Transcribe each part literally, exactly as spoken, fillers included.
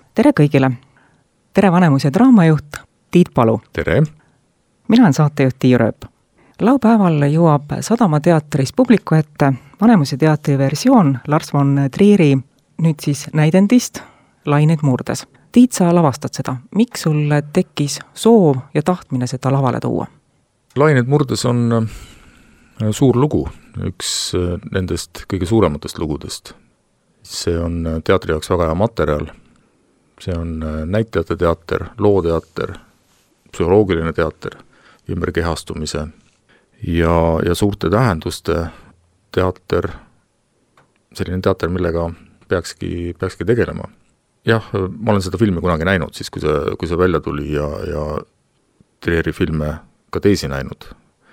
tere kõigile! Tere Vanemuise draamajuht Tiit Palu! Tere! Mina olen saatejuht Tiia Rööp. Laupäeval jõuab Sadama teatris publiku ette Vanemuise teatri versioon Lars von Trieri nüüd siis näidendist Lained murdes. Tiit, sa lavastad seda. Miks sul tekkis soov ja tahtmine seda lavale tuua? Lained murdes on suur lugu, üks nendest kõige suurematest lugudest. See on teatri jaoks väga hea materjal. See on näitlejate teater, looteater, psühholoogiline teater, ümberkehastumise ja, ja suurte tähenduste teater, selline teater, millega peakski, peakski tegelema. Jah, ma olen seda filmi kunagi näinud, siis kui see, kui see välja tuli ja, ja Trieri filme ka teisi näinud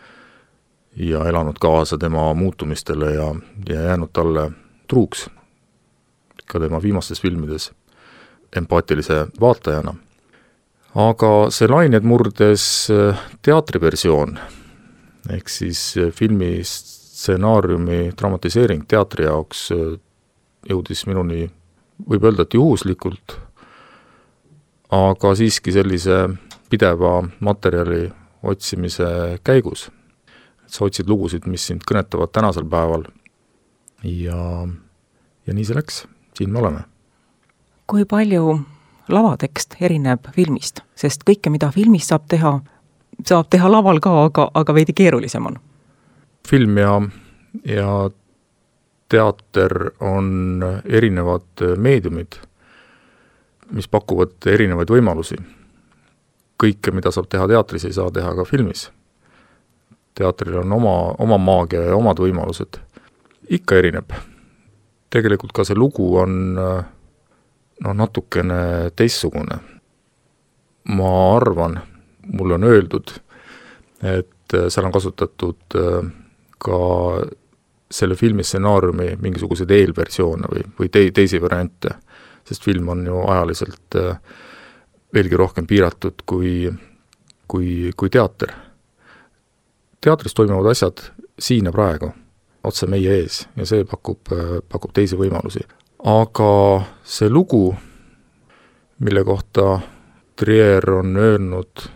ja elanud kaasa tema muutumistele ja, ja jäänud talle truuks ka tema viimastes filmides empaatilise vaatajana. Aga see Lained murdes teatriversioon ehk siis filmi stsenaariumi dramatiseering teatri jaoks jõudis minuni, võib öelda, et juhuslikult, aga siiski sellise pideva materjali otsimise käigus. Et sa otsid lugusid, mis sind kõnetavad tänasel päeval ja, ja nii see läks. Siin me oleme. Kui palju lavatekst erineb filmist? Sest kõike, mida filmis saab teha, saab teha laval ka, aga, aga veidi keerulisem on. Film ja, ja teater on erinevad meediumid, mis pakuvad erinevaid võimalusi. Kõike, mida saab teha teatris, ei saa teha ka filmis. Teatril on oma, oma maagia ja omad võimalused. Ikka erineb. Tegelikult ka see lugu on no, natukene teistsugune. Ma arvan, mul on öeldud, et seal on kasutatud ka selle filmi stsenaariumi mingisuguseid eelversioone või, või te, teisi variante, sest film on ju ajaliselt veelgi rohkem piiratud kui, kui, kui teater. Teatris toimuvad asjad siin ja praegu, otse meie ees, ja see pakub, pakub teisi võimalusi. Aga see lugu, mille kohta Trier on öelnud,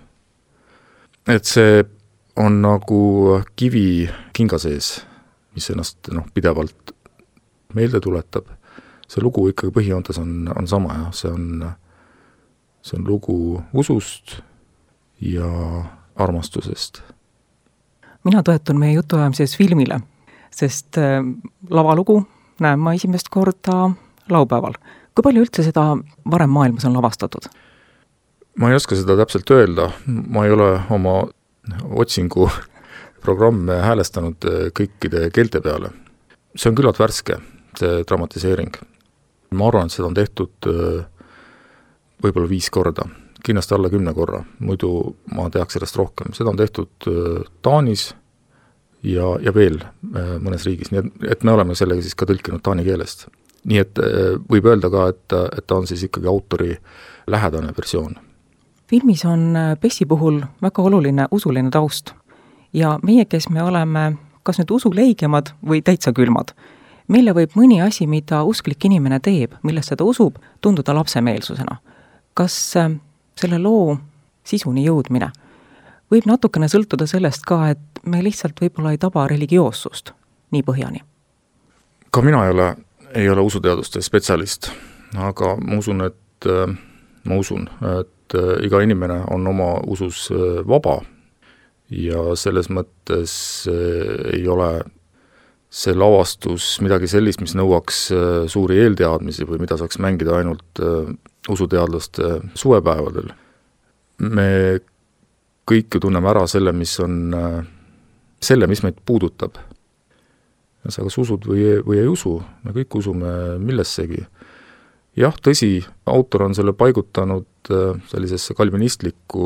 et see on nagu kivi kinga sees, mis ennast noh, pidevalt meelde tuletab. See lugu ikkagi põhijoontes on, on sama, ja see on See on lugu usust ja armastusest. Mina toetun meie jutuajamises filmile, sest lavalugu näen ma esimest korda laupäeval. Kui palju üldse seda varem maailmas on lavastatud? Ma ei oska seda täpselt öelda. Ma ei ole oma otsingu programme häälestanud kõikide keelte peale. See on küllalt värske, see dramatiseering. Ma arvan, et seda on tehtud võib-olla viis korda, kindlasti alla kümne korra, muidu ma teaks sellest rohkem. Seda on tehtud Taanis ja, ja veel mõnes riigis, nii et, et me oleme sellega siis ka tõlkinud taani keelest. Nii et võib öelda ka, et, et ta on siis ikkagi autori lähedane versioon. Filmis on Pessi puhul väga oluline usuline taust ja meie, kes me oleme kas nüüd usuleigemad või täitsa külmad, meile võib mõni asi, mida usklik inimene teeb, millest seda usub, tunduda lapsemeelsusena. Kas selle loo sisuni jõudmine võib natukene sõltuda sellest ka, et me lihtsalt võib-olla ei taba religioossust nii põhjani? Ka mina ei ole, ei ole usuteaduste spetsialist, aga ma usun, et, ma usun, et iga inimene on oma usus vaba ja selles mõttes ei ole see lavastus midagi sellist, mis nõuaks suuri eelteadmisi või mida saaks mängida ainult usuteadlaste suvepäevadel. Me kõik ju tunneme ära selle, mis on selle, mis meid puudutab. Ja sa kas usud või, või ei usu, me kõik usume millessegi. Jah, tõsi, autor on selle paigutanud sellisesse kalvinistlikku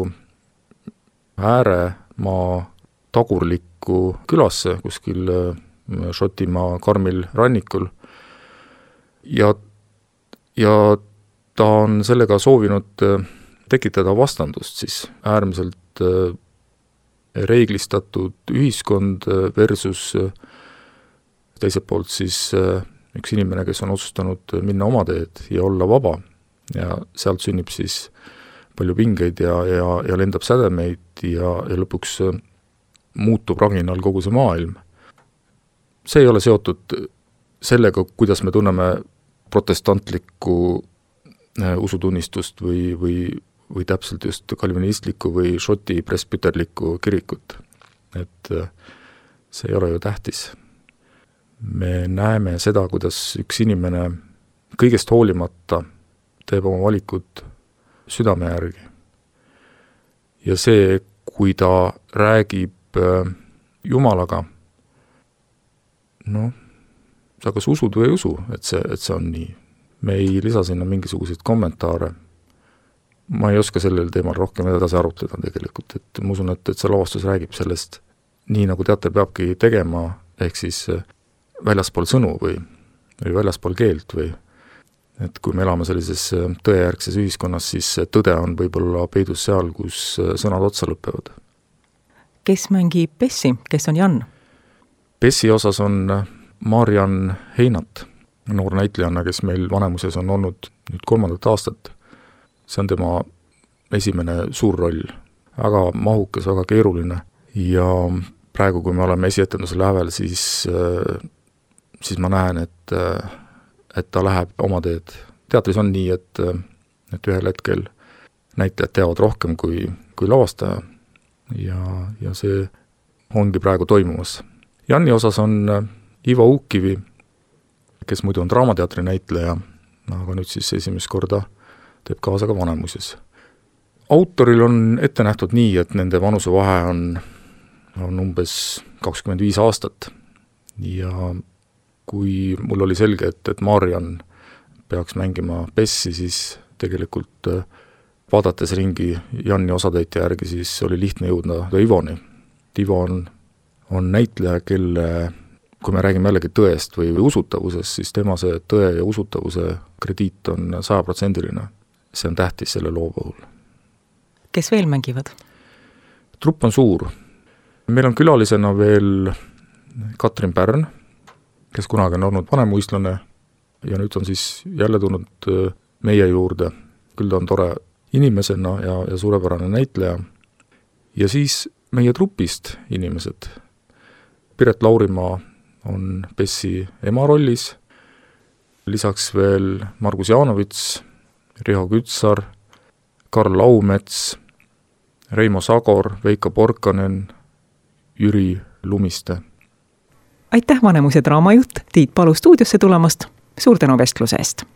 ääremaa tagurlikku külasse kuskil Šotimaa karmil rannikul ja, ja ta on sellega soovinud tekitada vastandust siis äärmiselt reeglistatud ühiskond versus teiselt poolt siis üks inimene, kes on otsustanud minna oma teed ja olla vaba. ja sealt sünnib siis palju pingeid ja, ja, ja lendab sädemeid ja, ja lõpuks muutub raginal kogu see maailm. See ei ole seotud sellega, kuidas me tunneme protestantlikku usutunnistust või, või, või täpselt just kalvinistlikku või šoti presbyterlikku kirikut. Et see ei ole ju tähtis. Me näeme seda, kuidas üks inimene kõigest hoolimata teeb oma valikud südame järgi. Ja see, kui ta räägib Jumalaga, noh, sa kas usud või ei usu, et see, et see on nii. Me ei lisa sinna mingisuguseid kommentaare. Ma ei oska sellel teemal rohkem edasi arutleda tegelikult, et ma usun, et, et see lavastus räägib sellest nii, nagu teater peabki tegema, ehk siis väljaspool sõnu või, või väljaspool keelt või et kui me elame sellises tõejärgses ühiskonnas, siis tõde on võib-olla peidus seal, kus sõnad otsa lõpevad. Kes mängib Pessi, kes on Jan? Pessi osas on Mariann Heinat, noor näitlejanna, kes meil Vanemuses on olnud nüüd kolmandat aastat. See on tema esimene suur roll, väga mahukas, väga keeruline ja praegu, kui me oleme esietenduse lävel, siis, siis ma näen, et et ta läheb oma teed. Teatris on nii, et, et ühel hetkel näitlejad teavad rohkem kui, kui lavastaja ja, ja see ongi praegu toimumas. Janni osas on Ivo Uukkivi, kes muidu on draamateatri näitleja, aga nüüd siis esimest korda teeb kaasa ka Vanemuses. Autoril on ette nähtud nii, et nende vanusevahe on, on umbes kakskümmend viis aastat ja kui mul oli selge, et, et Mariann peaks mängima Pessi, siis tegelikult vaadates ringi Janni osatäitja järgi, siis oli lihtne jõudna Ivoni. Ivo on, on näitleja, kelle, kui me räägime jällegi tõest või, või usutavusest, siis tema see tõe ja usutavuse krediit on sajaprotsendiline. See on tähtis selle loo puhul. Kes veel mängivad? Trupp on suur. Meil on külalisena veel Katrin Pärn, kes kunagi on olnud vanemuislane ja nüüd on siis jälle tulnud meie juurde. Küll ta on tore inimesena ja, ja suurepärane näitleja. Ja siis meie trupist inimesed. Piret Laurimaa on Pessi ema rollis, lisaks veel Margus Jaanovits, Riho Kütsar, Karl Laumets, Reimo Sagor, Veiko Porkanen, Jüri Lumiste. Aitäh Vanemuse draamajuht Tiit Palu stuudiosse tulemast, suur tänu vestluse eest!